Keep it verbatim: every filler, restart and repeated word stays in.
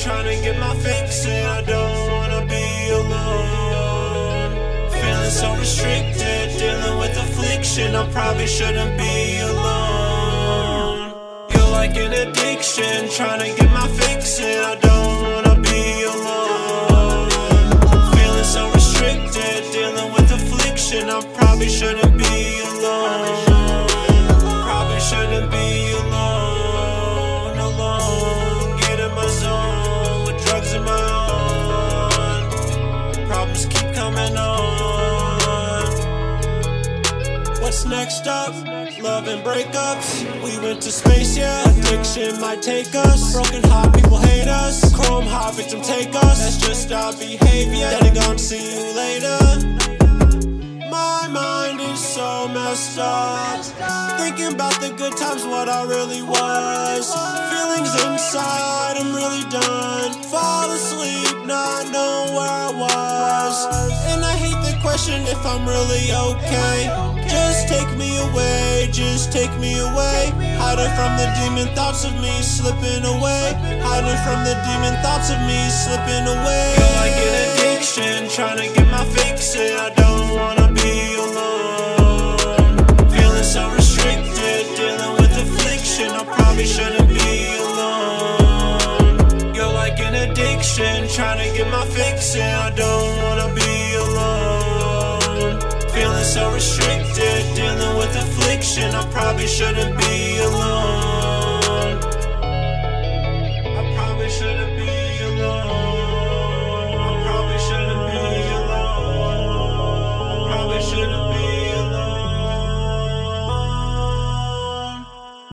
trying to get my fix and I don't wanna be alone. Feeling so restricted, dealing with affliction, I probably shouldn't be alone. You're like an addiction, trying to get my fix and I don't wanna be alone. Feeling so restricted, dealing with affliction, I probably shouldn't be alone. Probably shouldn't be alone, alone. Get in my zone with drugs in my own. Problems keep coming on. What's next up? Love and breakups. We went to space, yeah. Addiction might take us. Broken heart, people hate us. Chrome heart, victim take us. That's just our behavior. Dead and gone, see you later. My mind is so messed up, thinking about the good times, what I really was. Feelings inside, I'm really done. Fall asleep, not knowing where I was. And I hate the question if I'm really okay. Just take me away, just take me away. Hiding from the demon thoughts of me slipping away. Hiding from the demon thoughts of me slipping away. Feel like an addiction, trying to get my fix and I don't wanna be alone. Feeling so restricted, dealing with affliction, I probably shouldn't be alone. You're like an addiction, trying to get my fix and I don't wanna be alone. Feeling so restricted, dealing with affliction, I probably shouldn't be alone. I probably shouldn't